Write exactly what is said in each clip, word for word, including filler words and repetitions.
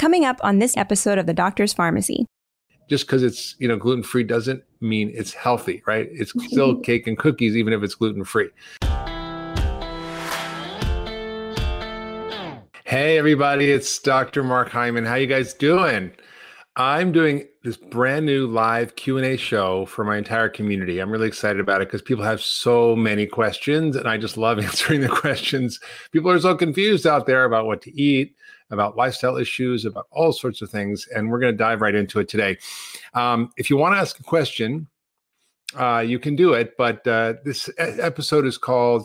Coming up on this episode of The Doctor's Pharmacy. Just because it's, you know, gluten-free doesn't mean it's healthy, right? It's still cake and cookies, even if it's gluten-free. Hey, everybody, it's Doctor Mark Hyman. How you guys doing? I'm doing this brand new live Q and A show for my entire community. I'm really excited about it because people have so many questions, and I just love answering the questions. People are so confused out there about what to eat, about lifestyle issues, about all sorts of things, and we're going to dive right into it today. Um, if you want to ask a question, uh, you can do it, but uh, this episode is called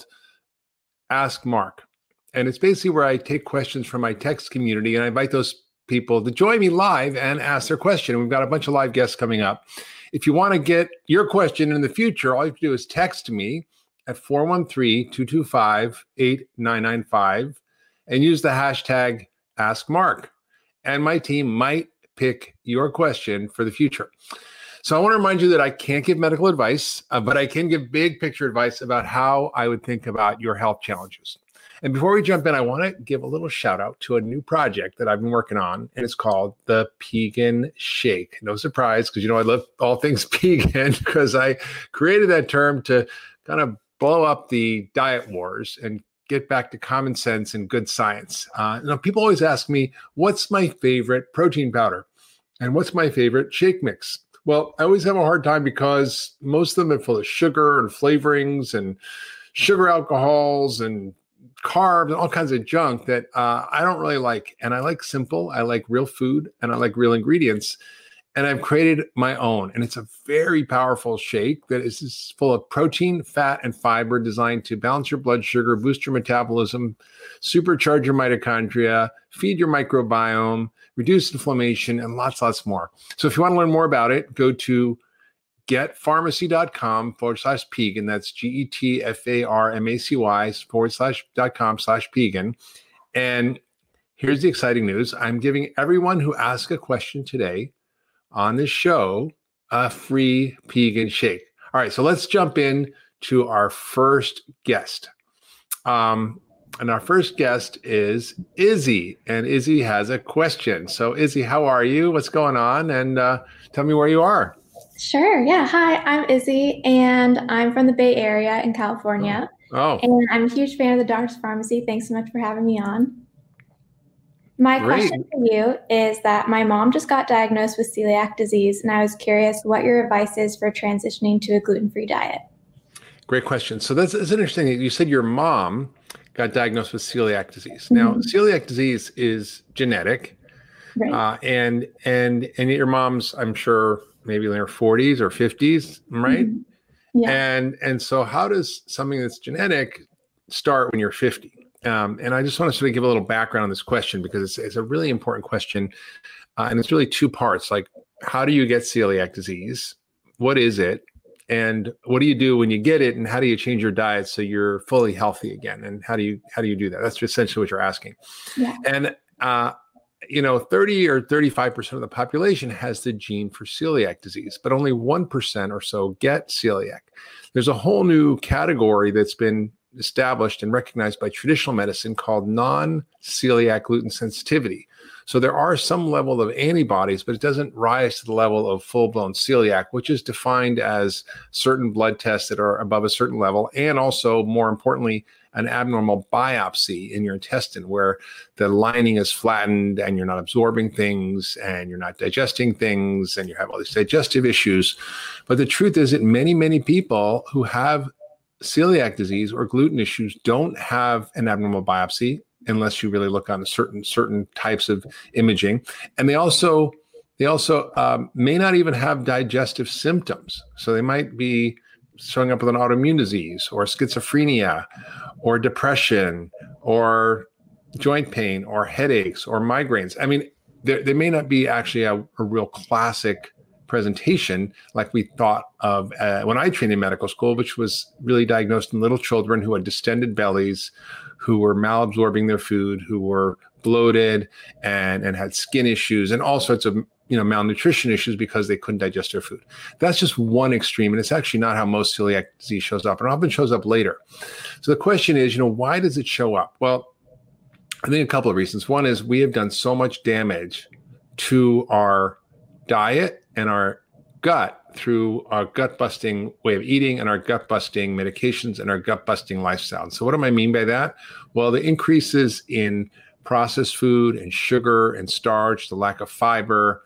Ask Mark, and it's basically where I take questions from my text community, and I invite those people to join me live and ask their question. We've got a bunch of live guests coming up. If you want to get your question in the future, all you have to do is text me at four one three, two two five, eight nine nine five and use the hashtag AskMark. And my team might pick your question for the future. So I want to remind you that I can't give medical advice, uh, but I can give big picture advice about how I would think about your health challenges. And before we jump in, I want to give a little shout out to a new project that I've been working on, and it's called the Pegan Shake. No surprise, because you know I love all things pegan, because I created that term to kind of blow up the diet wars and get back to common sense and good science. Uh, you know, people always ask me, what's my favorite protein powder? And what's my favorite shake mix? Well, I always have a hard time because most of them are full of sugar and flavorings and sugar alcohols and carbs and all kinds of junk that uh, I don't really like. And I like simple, I like real food, and I like real ingredients. And I've created my own. And it's a very powerful shake that is just full of protein, fat, and fiber designed to balance your blood sugar, boost your metabolism, supercharge your mitochondria, feed your microbiome, reduce inflammation, and lots, lots more. So if you want to learn more about it, go to getpharmacy.com forward slash Pegan. That's G-E-T-F-A-R-M-A-C-Y forward slash dot com slash Pegan. And here's the exciting news. I'm giving everyone who asks a question today on this show a free Pegan shake. All right, so let's jump in to our first guest. Um, and our first guest is Izzy, and Izzy has a question. So Izzy, how are you? What's going on? And uh, tell me where you are. Sure. Yeah. Hi, I'm Izzy, and I'm from the Bay Area in California. Oh. And I'm a huge fan of the Doctor's Pharmacy. Thanks so much for having me on. My Great. question for you is that my mom just got diagnosed with celiac disease, and I was curious what your advice is for transitioning to a gluten-free diet. Great question. So that's, that's interesting. You said your mom got diagnosed with celiac disease. Now, mm-hmm. celiac disease is genetic, right. uh, and and and your mom's, I'm sure, maybe in her forties or fifties, right? Mm-hmm. Yeah. And and so how does something that's genetic start when you're fifty? Um, and I just want to sort of give a little background on this question because it's, it's a really important question. Uh, and it's really two parts. Like, how do you get celiac disease? What is it? And what do you do when you get it? And how do you change your diet so you're fully healthy again? And how do you how do you do that? That's essentially what you're asking. Yeah. And uh, you know, thirty or thirty-five percent of the population has the gene for celiac disease, but only one percent or so get celiac. There's a whole new category that's been established and recognized by traditional medicine called non-celiac gluten sensitivity. So there are some level of antibodies, but it doesn't rise to the level of full-blown celiac, which is defined as certain blood tests that are above a certain level, and also, more importantly, an abnormal biopsy in your intestine where the lining is flattened and you're not absorbing things and you're not digesting things and you have all these digestive issues. But the truth is that many, many people who have celiac disease or gluten issues don't have an abnormal biopsy unless you really look on certain certain types of imaging. And they also they also um, may not even have digestive symptoms. So they might be showing up with an autoimmune disease or schizophrenia or depression or joint pain or headaches or migraines. I mean, they may not be actually a, a real classic presentation like we thought of uh, when I trained in medical school, which was really diagnosed in little children who had distended bellies, who were malabsorbing their food, who were bloated and, and had skin issues and all sorts of you know malnutrition issues because they couldn't digest their food. That's just one extreme, and it's actually not how most celiac disease shows up, and often shows up later. So the question is, you know, why does it show up? Well, I think a couple of reasons. One is we have done so much damage to our diet and our gut through our gut busting way of eating and our gut busting medications and our gut busting lifestyle. And so what do I mean by that? Well, the increases in processed food and sugar and starch, the lack of fiber,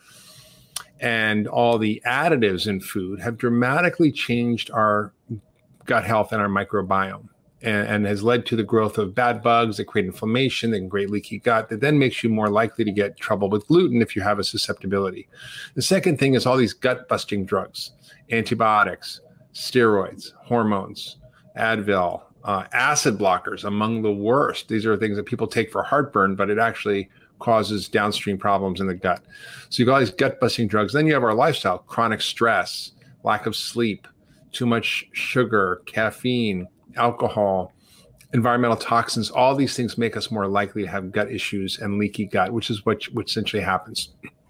and all the additives in food have dramatically changed our gut health and our microbiome, and, and has led to the growth of bad bugs that create inflammation, that can create leaky gut, that then makes you more likely to get trouble with gluten if you have a susceptibility. The second thing is all these gut busting drugs, antibiotics, steroids, hormones, Advil, uh, acid blockers, among the worst. These are things that people take for heartburn, but it actually causes downstream problems in the gut. So you've got all these gut busting drugs. Then you have our lifestyle, chronic stress, lack of sleep, too much sugar, caffeine, alcohol, environmental toxins. All these things make us more likely to have gut issues and leaky gut, which is what, what essentially happens.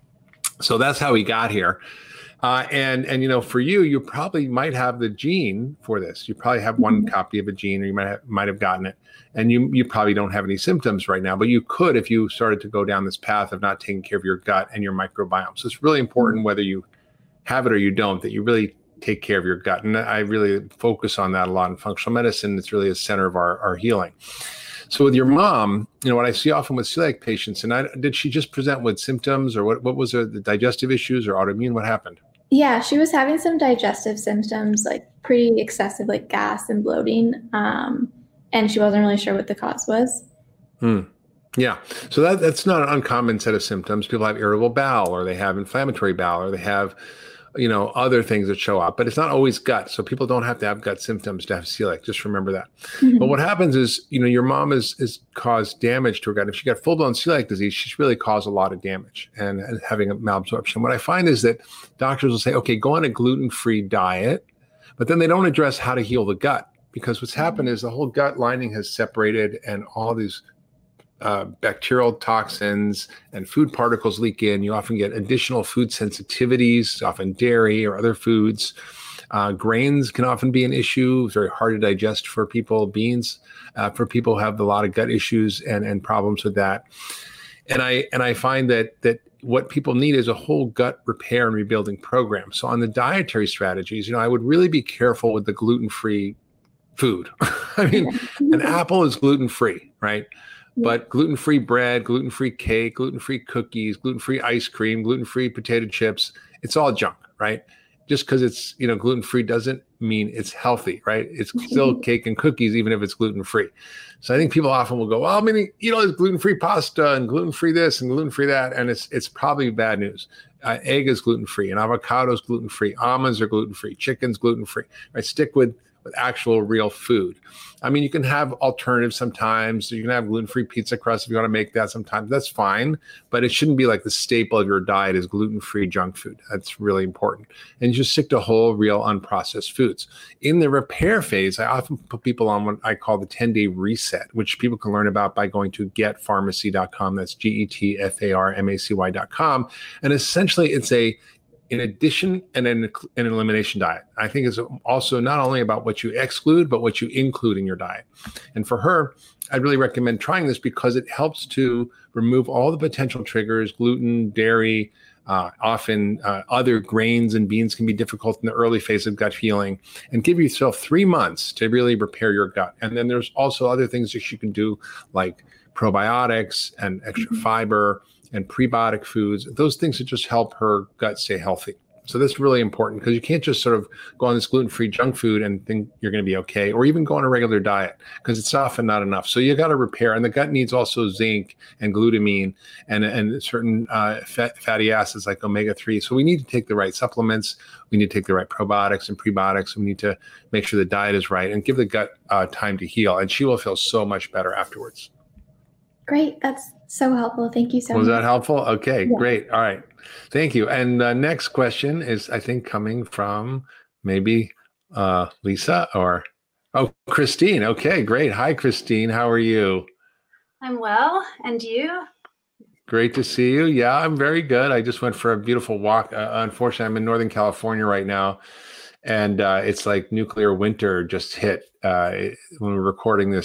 So that's how we got here. Uh, and, and, you know, for you, you probably might have the gene for this. You probably have one copy of a gene, or you might have, might have gotten it. And you, you probably don't have any symptoms right now, but you could if you started to go down this path of not taking care of your gut and your microbiome. So it's really important, whether you have it or you don't, that you really take care of your gut. And I really focus on that a lot in functional medicine. It's really a center of our, our healing. So with your mom, you know, what I see often with celiac patients, and I, did she just present with symptoms, or what, what was there, the digestive issues or autoimmune? What happened? Yeah, she was having some digestive symptoms, like pretty excessive, like gas and bloating. Um, and she wasn't really sure what the cause was. Hmm. Yeah. So that, that's not an uncommon set of symptoms. People have irritable bowel, or they have inflammatory bowel, or they have, you know, other things that show up, but it's not always gut. So people don't have to have gut symptoms to have celiac. Just remember that. Mm-hmm. But what happens is, you know, your mom is, is caused damage to her gut. If she got full blown celiac disease, she's really caused a lot of damage and, and having a malabsorption. What I find is that doctors will say, okay, go on a gluten-free diet, but then they don't address how to heal the gut, because what's happened is the whole gut lining has separated, and all these Uh, bacterial toxins and food particles leak in. You often get additional food sensitivities, often dairy or other foods. Uh, grains can often be an issue. It's very hard to digest for people. Beans, uh, for people who have a lot of gut issues and, and problems with that. And I and I find that that what people need is a whole gut repair and rebuilding program. So on the dietary strategies, you know, I would really be careful with the gluten-free food. I mean, an apple is gluten-free, right? But gluten-free bread, gluten-free cake, gluten-free cookies, gluten-free ice cream, gluten-free potato chips, it's all junk, right? Just because it's, you know, gluten-free doesn't mean it's healthy, right? It's still cake and cookies, even if it's gluten-free. So I think people often will go, well, I mean, you know, there's gluten-free pasta and gluten-free this and gluten-free that, and it's it's probably bad news. Uh, egg is gluten-free, and avocado is gluten-free. Almonds are gluten-free. Chicken's gluten-free, right? Stick with with actual real food. I mean, you can have alternatives sometimes. You can have gluten-free pizza crust if you want to make that sometimes. That's fine, but it shouldn't be like the staple of your diet is gluten-free junk food. That's really important. And you just stick to whole, real, unprocessed foods. In the repair phase, I often put people on what I call the ten-day reset, which people can learn about by going to get pharmacy dot com. That's G E T F A R M A C Y dot com. And essentially, it's a in addition and an, an elimination diet. I think it's also not only about what you exclude, but what you include in your diet. And for her, I'd really recommend trying this because it helps to remove all the potential triggers. Gluten, dairy, uh, often uh, other grains and beans can be difficult in the early phase of gut healing, and give yourself three months to really repair your gut. And then there's also other things that you can do, like probiotics and extra mm-hmm. fiber and prebiotic foods, those things that just help her gut stay healthy. So that's really important, because you can't just sort of go on this gluten-free junk food and think you're going to be okay, or even go on a regular diet, because it's often not enough. So you got to repair. And the gut needs also zinc and glutamine and, and certain uh, fat, fatty acids like omega three. So we need to take the right supplements. We need to take the right probiotics and prebiotics. We need to make sure the diet is right and give the gut uh, time to heal. And she will feel so much better afterwards. Great. That's so helpful. Thank you so Was much. Was that helpful? Okay, yeah. Great. All right. Thank you. And the next question is, I think, coming from maybe uh, Lisa or, oh, Christine. Okay, great. Hi, Christine. How are you? I'm well. And you? Great to see you. Yeah, I'm very good. I just went for a beautiful walk. Uh, unfortunately, I'm in Northern California right now, and uh, it's like nuclear winter just hit uh, when we're recording this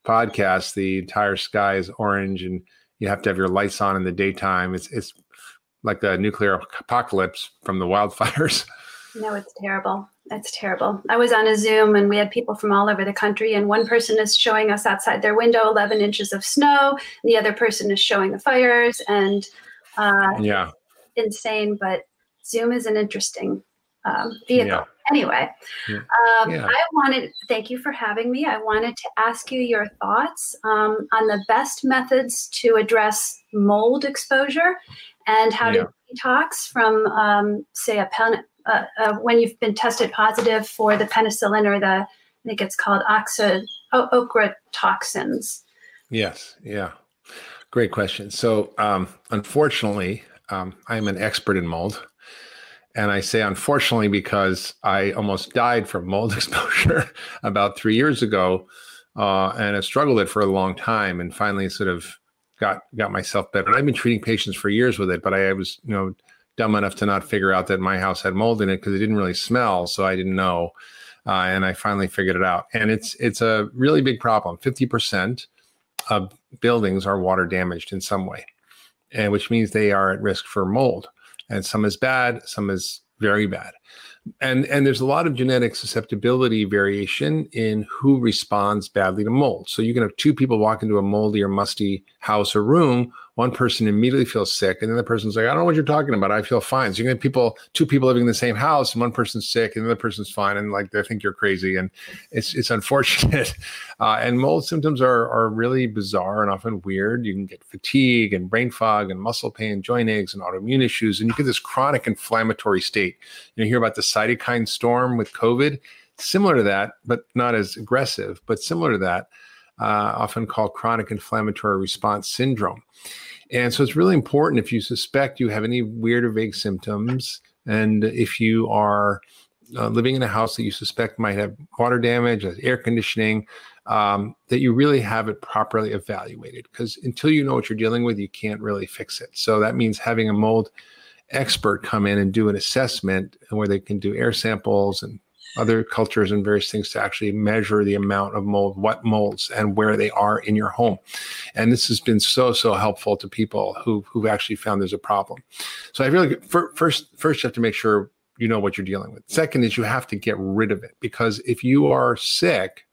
podcast, the entire sky is orange and you have to have your lights on in the daytime. It's it's like a nuclear apocalypse from the wildfires. No, it's terrible. It's terrible. I was on a Zoom and we had people from all over the country, and one person is showing us outside their window eleven inches of snow. And the other person is showing the fires, and uh, yeah, insane. But Zoom is an interesting um, vehicle. Yeah. Anyway, Yeah. um, Yeah. I wanted, thank you for having me. I wanted to ask you your thoughts um, on the best methods to address mold exposure and how Yeah. to detox from, um, say, a pen, uh, uh, when you've been tested positive for the penicillin or the, I think it's called oxa, o- ochratoxins. Yes. Yeah. Great question. So, um, unfortunately, um, I'm an expert in mold. And I say unfortunately because I almost died from mold exposure about three years ago, uh, and have struggled with it for a long time, and finally sort of got got myself better. And I've been treating patients for years with it, but I was, you know, dumb enough to not figure out that my house had mold in it because it didn't really smell, so I didn't know. Uh, and I finally figured it out, and it's it's a really big problem. fifty percent of buildings are water damaged in some way, and which means they are at risk for mold. And some is bad, some is very bad. And, and there's a lot of genetic susceptibility variation in who responds badly to mold. So you can have two people walk into a moldy or musty house or room. One person immediately feels sick, and the other person's like, I don't know what you're talking about. I feel fine. So you can have people, two people living in the same house, and one person's sick, and the other person's fine, and like they think you're crazy. And it's it's unfortunate. Uh, and mold symptoms are are really bizarre and often weird. You can get fatigue and brain fog and muscle pain, joint aches, and autoimmune issues, and you get this chronic inflammatory state. You know, hear about the cytokine storm with COVID, similar to that, but not as aggressive, but similar to that. Uh, often called chronic inflammatory response syndrome. And so it's really important if you suspect you have any weird or vague symptoms, and if you are uh, living in a house that you suspect might have water damage, air conditioning, um, that you really have it properly evaluated. Because until you know what you're dealing with, you can't really fix it. So that means having a mold expert come in and do an assessment where they can do air samples and other cultures and various things to actually measure the amount of mold, what molds, and where they are in your home. And this has been so, so helpful to people who, who've actually found there's a problem. So I really, first, first you have to make sure you know what you're dealing with. Second is you have to get rid of it, because if you are sick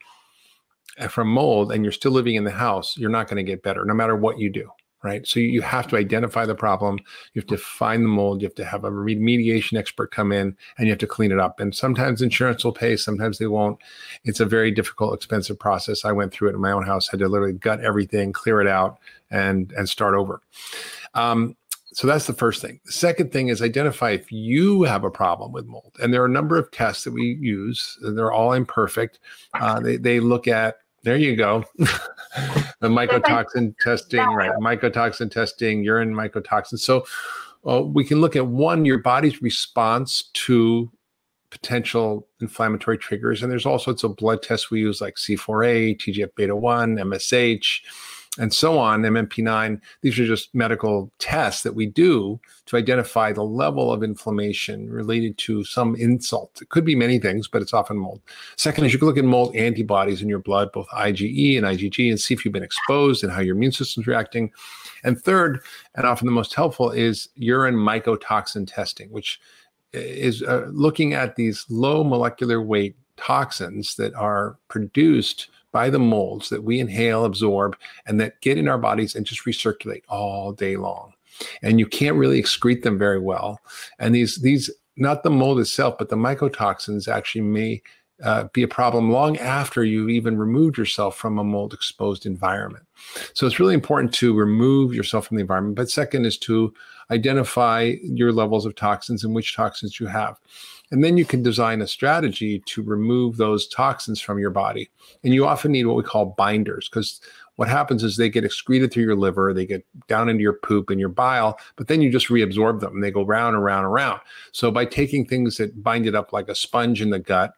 from mold and you're still living in the house, you're not going to get better no matter what you do. Right. So you have to identify the problem. You have to find the mold. You have to have a remediation expert come in, and you have to clean it up. And sometimes insurance will pay, sometimes they won't. It's a very difficult, expensive process. I went through it in my own house, had to literally gut everything, clear it out, and, and start over. Um, so that's the first thing. The second thing is identify if you have a problem with mold. And there are a number of tests that we use. They're all imperfect. Uh, they, they look at, there you go. The mycotoxin testing, right? Mycotoxin testing, urine mycotoxin. So uh, we can look at one, your body's response to potential inflammatory triggers. And there's all sorts of blood tests we use like C four A, T G F beta one, M S H, and so on, M M P nine. These are just medical tests that we do to identify the level of inflammation related to some insult. It could be many things, but it's often mold. Second is you can look at mold antibodies in your blood, both IgE and IgG, and see if you've been exposed and how your immune system's reacting. And third, and often the most helpful, is urine mycotoxin testing, which is uh, looking at these low molecular weight toxins that are produced by the molds that we inhale, absorb, and that get in our bodies and just recirculate all day long. And you can't really excrete them very well. And these, these not the mold itself, but the mycotoxins actually may uh, be a problem long after you've even removed yourself from a mold-exposed environment. So it's really important to remove yourself from the environment. But second is to identify your levels of toxins and which toxins you have. And then you can design a strategy to remove those toxins from your body. And you often need what we call binders, because what happens is they get excreted through your liver, they get down into your poop and your bile, but then you just reabsorb them and they go round and round and round. So by taking things that bind it up like a sponge in the gut,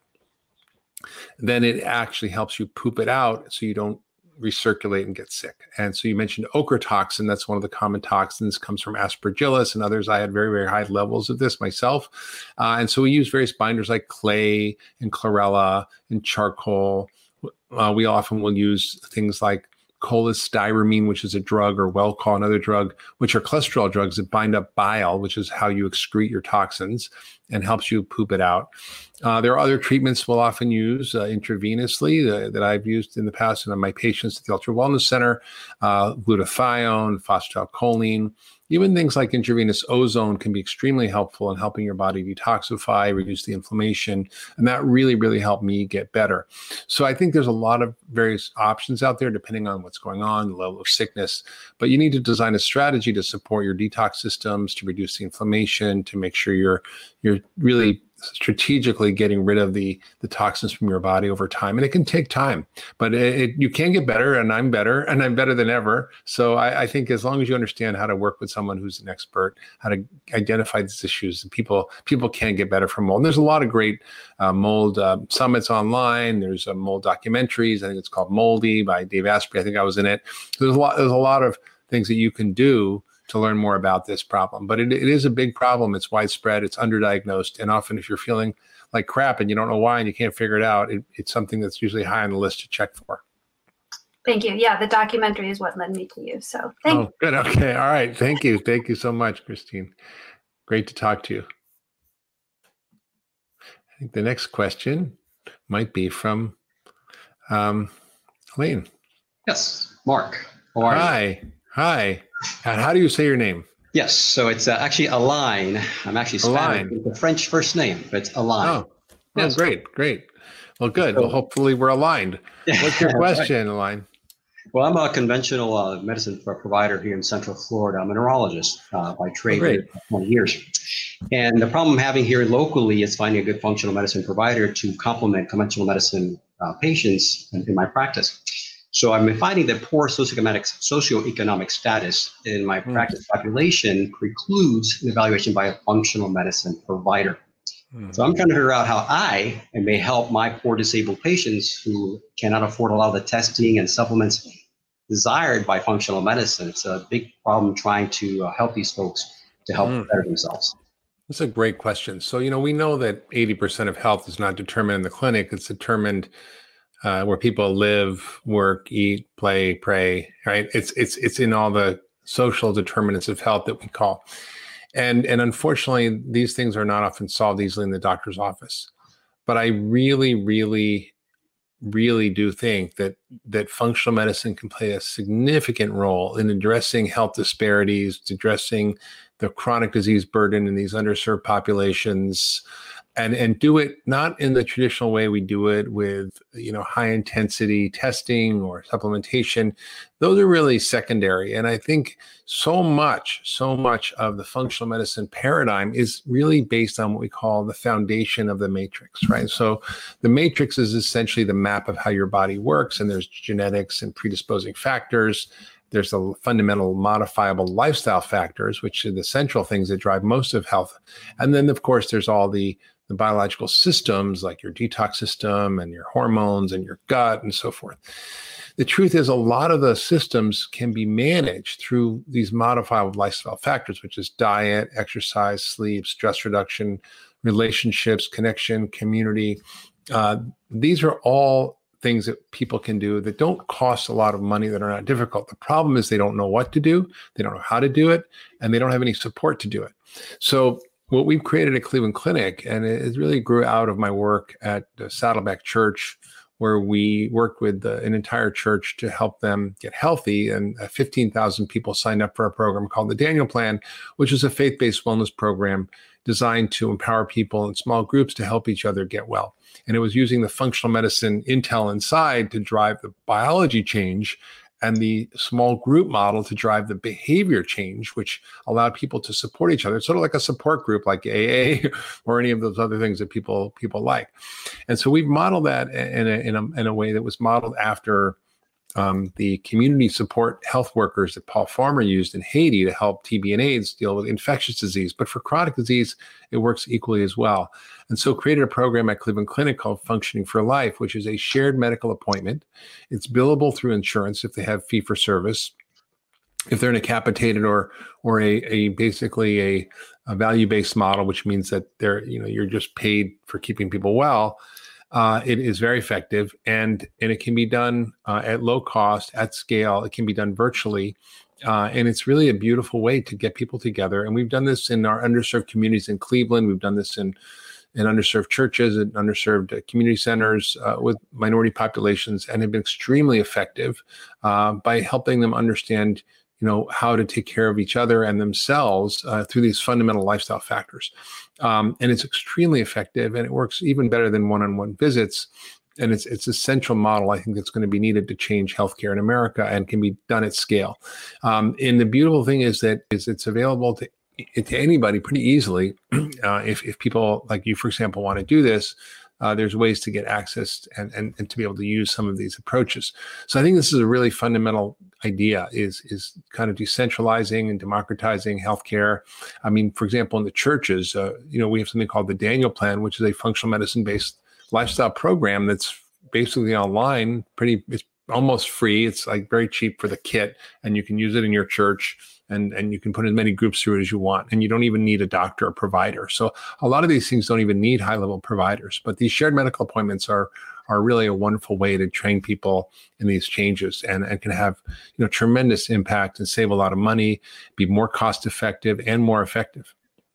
then it actually helps you poop it out so you don't recirculate and get sick. And so you mentioned ochratoxin. That's one of the common toxins, comes from aspergillus and others. I had very, very high levels of this myself. Uh, and so we use various binders like clay and chlorella and charcoal. uh, we often will use things like cholestyramine, which is a drug, or Welchol, another drug, which are cholesterol drugs that bind up bile, which is how you excrete your toxins and helps you poop it out. Uh, there are other treatments we'll often use uh, intravenously uh, that I've used in the past and on my patients at the Ultra Wellness Center, uh, glutathione, phosphatidylcholine. Even things like intravenous ozone can be extremely helpful in helping your body detoxify, reduce the inflammation, and that really, really helped me get better. So I think there's a lot of various options out there depending on what's going on, the level of sickness, but you need to design a strategy to support your detox systems, to reduce the inflammation, to make sure you're you're really strategically getting rid of the the toxins from your body over time. And it can take time, but it, it, you can get better, and I'm better, and I'm better than ever. So I, I think as long as you understand how to work with someone who's an expert, how to identify these issues, and people people can get better from mold. And there's a lot of great uh, mold uh, summits online. There's uh, mold documentaries. I think it's called Moldy by Dave Asprey. I think I was in it. There's a lot. There's a lot of things that you can do to learn more about this problem. But it, it is a big problem. It's widespread. It's underdiagnosed. And often if you're feeling like crap and you don't know why and you can't figure it out, it, it's something that's usually high on the list to check for. Thank you. Yeah, the documentary is what led me to you. So thank oh, good. Okay. All right. Thank you. Thank you so much, Christine. Great to talk to you. I think the next question might be from um, Elaine. Yes, Mark. How are Hi. you? Hi. And how do you say your name? Yes, so it's uh, actually Alain. I'm actually Spanish. Alain. It's a French first name, but it's Alain. Oh, yes. oh great, great. Well, good. So, well, hopefully we're aligned. What's your question, right. Alain? Well, I'm a conventional uh, medicine provider here in Central Florida. I'm a neurologist uh, by trade oh, for twenty years. And the problem I'm having here locally is finding a good functional medicine provider to complement conventional medicine uh, patients in, in my practice. So I'm finding that poor socioeconomic, socioeconomic status in my mm. practice population precludes an evaluation by a functional medicine provider. Mm. So I'm trying to figure out how I may help my poor disabled patients who cannot afford a lot of the testing and supplements desired by functional medicine. It's a big problem trying to uh, help these folks to help mm. better themselves. That's a great question. So, you know, we know that eighty percent of health is not determined in the clinic. It's determined Uh, where people live, work, eat, play, pray, right? It's it's it's in all the social determinants of health that we call. And, and unfortunately, these things are not often solved easily in the doctor's office. But I really, really, really do think that that functional medicine can play a significant role in addressing health disparities, addressing the chronic disease burden in these underserved populations, and and do it not in the traditional way we do it with, you know, high intensity testing or supplementation. Those are really secondary. And I think so much, so much of the functional medicine paradigm is really based on what we call the foundation of the matrix, right? So the matrix is essentially the map of how your body works, and there's genetics and predisposing factors. There's the fundamental modifiable lifestyle factors, which are the central things that drive most of health. And then, of course, there's all the, the biological systems like your detox system and your hormones and your gut and so forth. The truth is a lot of the systems can be managed through these modifiable lifestyle factors, which is diet, exercise, sleep, stress reduction, relationships, connection, community. Uh, these are all things that people can do that don't cost a lot of money, that are not difficult. The problem is they don't know what to do, they don't know how to do it, and they don't have any support to do it. So what we've created at Cleveland Clinic, and it really grew out of my work at Saddleback Church, where we worked with uh, an entire church to help them get healthy. And uh, fifteen thousand people signed up for a program called the Daniel Plan, which is a faith-based wellness program designed to empower people in small groups to help each other get well. And it was using the functional medicine intel inside to drive the biology change, and the small group model to drive the behavior change, which allowed people to support each other. It's sort of like a support group like A A or any of those other things that people people like. And so we've modeled that in a, in a, in a way that was modeled after um, the community support health workers that Paul Farmer used in Haiti to help T B and AIDS deal with infectious disease. But for chronic disease, it works equally as well. And so created a program at Cleveland Clinic called Functioning for Life, which is a shared medical appointment. It's billable through insurance if they have fee for service. If they're in a capitated or or a, a basically a, a value-based model, which means that they're, you know, you're just paid for keeping people well. Uh, it is very effective, and and it can be done uh, at low cost, at scale. It can be done virtually, uh, and it's really a beautiful way to get people together. And we've done this in our underserved communities in Cleveland. We've done this in in underserved churches and underserved uh, community centers uh, with minority populations, and have been extremely effective uh, by helping them understand, you know, how to take care of each other and themselves uh, through these fundamental lifestyle factors. Um, and it's extremely effective, and it works even better than one-on-one visits. And it's it's a central model, I think, that's going to be needed to change healthcare in America, and can be done at scale. Um, and the beautiful thing is that is it's available to to anybody pretty easily. Uh, if if people like you, for example, want to do this, Uh, there's ways to get access and, and, and to be able to use some of these approaches. So I think this is a really fundamental idea, is, is kind of decentralizing and democratizing healthcare. I mean, for example, in the churches, uh, you know, we have something called the Daniel Plan, which is a functional medicine-based lifestyle program that's basically online, pretty, it's almost free. It's like very cheap for the kit, and you can use it in your church. And, and you can put as many groups through it as you want. And you don't even need a doctor or provider. So a lot of these things don't even need high-level providers. But these shared medical appointments are are really a wonderful way to train people in these changes, and, and can have, you know, tremendous impact and save a lot of money, be more cost-effective and more effective.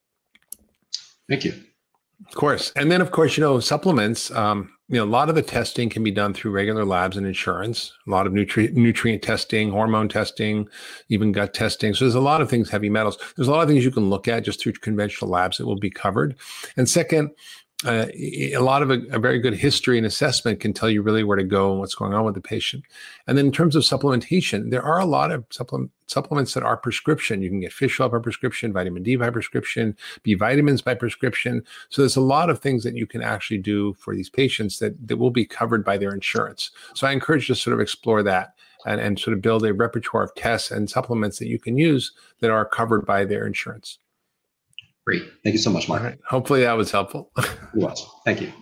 Thank you. Of course. And then, of course, you know, supplements, um, you know, a lot of the testing can be done through regular labs and insurance, a lot of nutri- nutrient testing, hormone testing, even gut testing. So there's a lot of things, heavy metals. There's a lot of things you can look at just through conventional labs that will be covered. And second, uh, a lot of a, a very good history and assessment can tell you really where to go and what's going on with the patient. And then in terms of supplementation, there are a lot of supplement, supplements that are prescription. You can get fish oil by prescription, vitamin D by prescription, B vitamins by prescription. So there's a lot of things that you can actually do for these patients that, that will be covered by their insurance. So I encourage you to sort of explore that and, and sort of build a repertoire of tests and supplements that you can use that are covered by their insurance. Great. Thank you so much, Mark. All right. Hopefully that was helpful. It was. Thank you.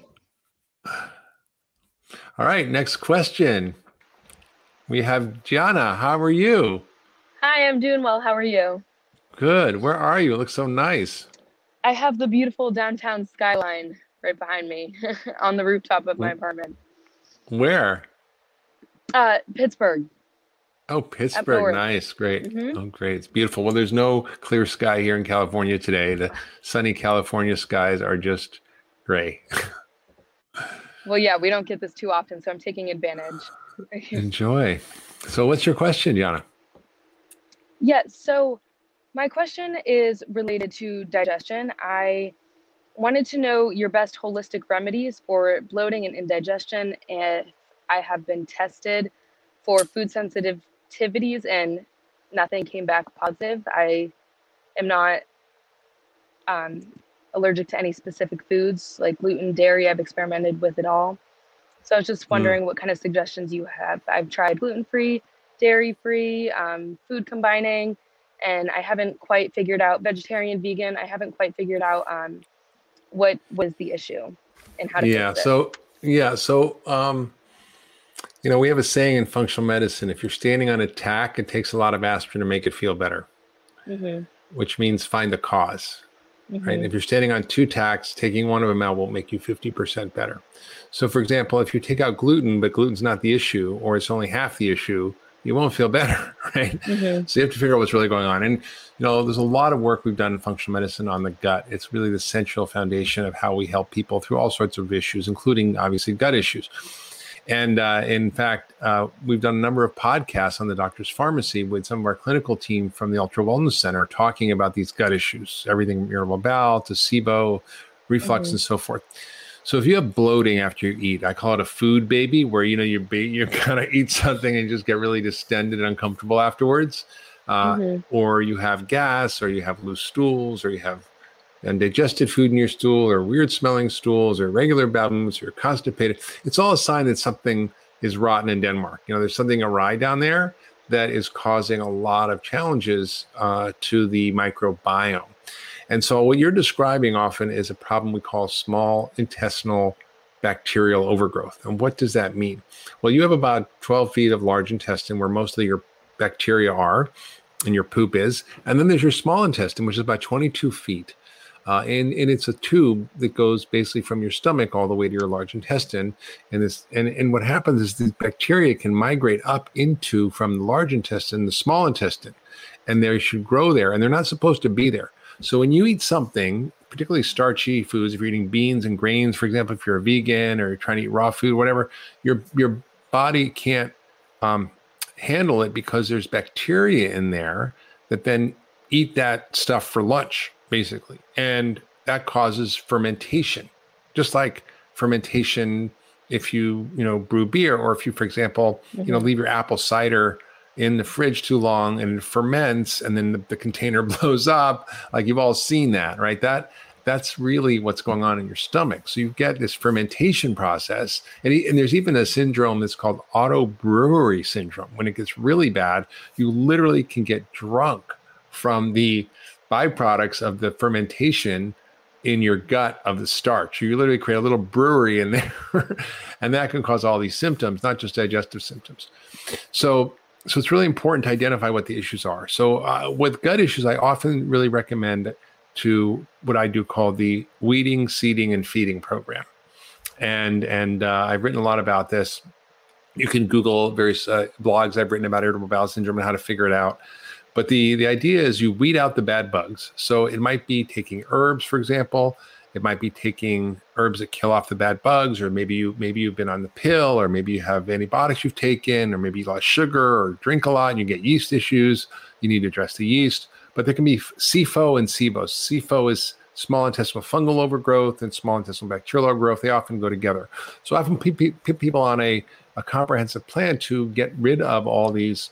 All right. Next question. We have Gianna. How are you? Hi, I'm doing well. How are you? Good. Where are you? It looks so nice. I have the beautiful downtown skyline right behind me on the rooftop of my apartment. Where? Uh, Pittsburgh. Oh, Pittsburgh. Nice. Great. Mm-hmm. Oh, great. It's beautiful. Well, there's no clear sky here in California today. The sunny California skies are just gray. Well, yeah, we don't get this too often, so I'm taking advantage. Enjoy. So what's your question, Gianna? Yeah, so my question is related to digestion. I wanted to know your best holistic remedies for bloating and indigestion, and I have been tested for food sensitivities and nothing came back positive. I am not um, allergic to any specific foods like gluten, dairy. I've experimented with it all. So I was just wondering mm. what kind of suggestions you have. I've tried gluten-free, dairy-free, um, food combining, and I haven't quite figured out vegetarian, vegan. I haven't quite figured out um, what was the issue and how to yeah, fix it. So, yeah, so, um, you know, we have a saying in functional medicine, if you're standing on a tack, it takes a lot of aspirin to make it feel better, mm-hmm. which means find the cause, mm-hmm. right? If you're standing on two tacks, taking one of them out won't make you fifty percent better. So for example, if you take out gluten, but gluten's not the issue, or it's only half the issue, you won't feel better, right? Mm-hmm. So you have to figure out what's really going on. And, you know, there's a lot of work we've done in functional medicine on the gut. It's really the central foundation of how we help people through all sorts of issues, including obviously gut issues. And uh, in fact, uh, we've done a number of podcasts on the Doctor's Pharmacy with some of our clinical team from the Ultra Wellness Center talking about these gut issues, everything from irritable bowel to SIBO, reflux, mm-hmm. and so forth. So if you have bloating after you eat, I call it a food baby, where, you know, you you kind of eat something and just get really distended and uncomfortable afterwards, uh, mm-hmm. or you have gas, or you have loose stools, or you have undigested food in your stool, or weird smelling stools, or regular bowel movements, or constipated. It's all a sign that something is rotten in Denmark. You know, there's something awry down there that is causing a lot of challenges uh, to the microbiome. And so what you're describing often is a problem we call small intestinal bacterial overgrowth. And what does that mean? Well, you have about twelve feet of large intestine where most of your bacteria are and your poop is. And then there's your small intestine, which is about twenty-two feet. Uh, and, and it's a tube that goes basically from your stomach all the way to your large intestine. And this and, and what happens is these bacteria can migrate up into from the large intestine, the small intestine, and they should grow there. And they're not supposed to be there. So when you eat something, particularly starchy foods, if you're eating beans and grains, for example, if you're a vegan or you're trying to eat raw food, whatever, your your body can't um, handle it because there's bacteria in there that then eat that stuff for lunch, basically. And that causes fermentation, just like fermentation if you, you know, brew beer, or if you, for example, mm-hmm. you know, leave your apple cider in the fridge too long and it ferments and then the, the container blows up. Like you've all seen that, right? That that's really what's going on in your stomach. So you get this fermentation process. And, and there's even a syndrome that's called auto brewery syndrome. When it gets really bad, you literally can get drunk from the byproducts of the fermentation in your gut of the starch. You literally create a little brewery in there, and that can cause all these symptoms, not just digestive symptoms. So, so it's really important to identify what the issues are. So uh, with gut issues, I often really recommend to what I do call the weeding, seeding, and feeding program. And, and uh, I've written a lot about this. You can Google various uh, blogs I've written about irritable bowel syndrome and how to figure it out. But the, the idea is you weed out the bad bugs. So it might be taking herbs, for example. It might be taking herbs that kill off the bad bugs, or maybe you maybe you've been on the pill, or maybe you have antibiotics you've taken, or maybe you lost sugar or drink a lot and you get yeast issues. You need to address the yeast. But there can be S I F O and S I B O. S I F O is small intestinal fungal overgrowth, and small intestinal bacterial overgrowth. They often go together. So I often put people on a, a comprehensive plan to get rid of all these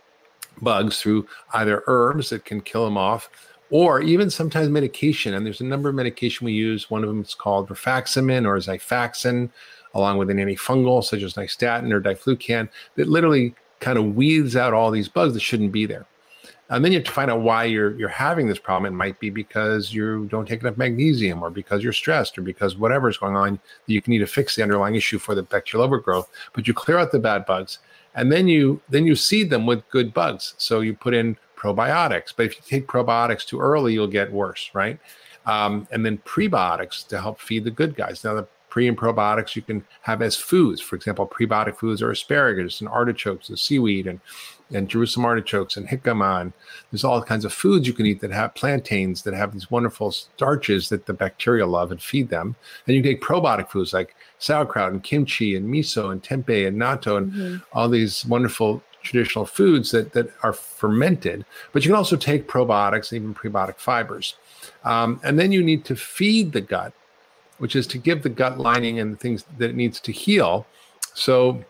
bugs through either herbs that can kill them off, or even sometimes medication. And there's a number of medication we use. One of them is called rifaximin or Xifaxan, along with an antifungal such as nystatin or diflucan, that literally kind of weeds out all these bugs that shouldn't be there. And then you have to find out why you're you're having this problem. It might be because you don't take enough magnesium, or because you're stressed, or because whatever is going on. You can need to fix the underlying issue for the bacterial overgrowth. But you clear out the bad bugs, and then you then you seed them with good bugs. So you put in probiotics. But if you take probiotics too early, you'll get worse, right? Um, and then prebiotics to help feed the good guys. Now, the pre and probiotics you can have as foods. For example, prebiotic foods are asparagus and artichokes and seaweed and, and Jerusalem artichokes and jicama. And there's all kinds of foods you can eat that have plantains that have these wonderful starches that the bacteria love and feed them. And you can take probiotic foods like sauerkraut and kimchi and miso and tempeh and natto and mm-hmm. all these wonderful traditional foods that, that are fermented. But you can also take probiotics and even prebiotic fibers. Um, and then you need to feed the gut, which is to give the gut lining and the things that it needs to heal. So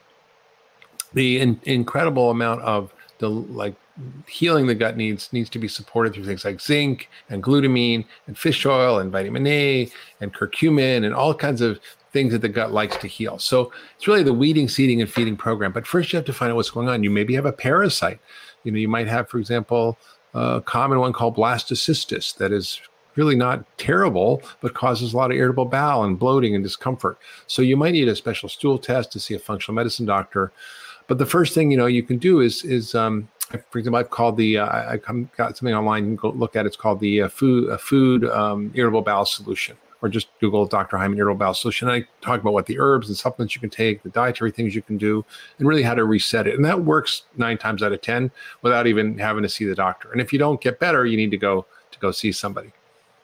the in, incredible amount of the like healing the gut needs needs to be supported through things like zinc and glutamine and fish oil and vitamin A and curcumin and all kinds of things that the gut likes to heal. So it's really the weeding, seeding, and feeding program. But first you have to find out what's going on. You maybe have a parasite. You know, you might have, for example, a common one called blastocystis that is really not terrible, but causes a lot of irritable bowel and bloating and discomfort. So you might need a special stool test to see a functional medicine doctor. But the first thing, you know, you can do is, is um, for example, I've called the, uh, I got something online, you can go look at it. It's called the uh, food, uh, food um, irritable bowel solution, or just Google Doctor Hyman irritable bowel solution. And I talk about what the herbs and supplements you can take, the dietary things you can do, and really how to reset it. And that works nine times out of ten without even having to see the doctor. And if you don't get better, you need to go to go see somebody.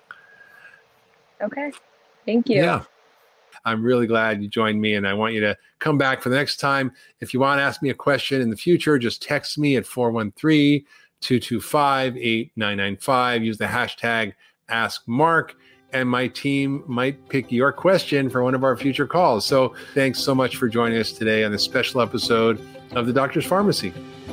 Okay. Thank you. Yeah. I'm really glad you joined me, and I want you to come back for the next time. If you want to ask me a question in the future, just text me at four one three, two two five, eight nine nine five. Use the hashtag AskMark, and my team might pick your question for one of our future calls. So thanks so much for joining us today on this special episode of The Doctor's Pharmacy.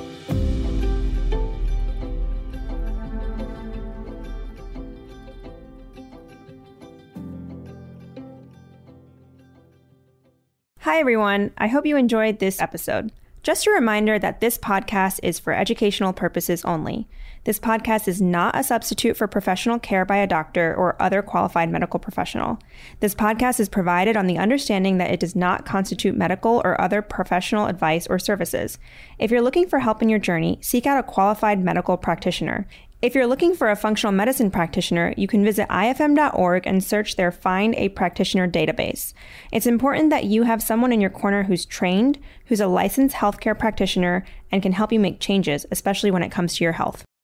Hi, everyone. I hope you enjoyed this episode. Just a reminder that this podcast is for educational purposes only. This podcast is not a substitute for professional care by a doctor or other qualified medical professional. This podcast is provided on the understanding that it does not constitute medical or other professional advice or services. If you're looking for help in your journey, seek out a qualified medical practitioner. If you're looking for a functional medicine practitioner, you can visit I F M dot org and search their Find a Practitioner database. It's important that you have someone in your corner who's trained, who's a licensed healthcare practitioner, and can help you make changes, especially when it comes to your health.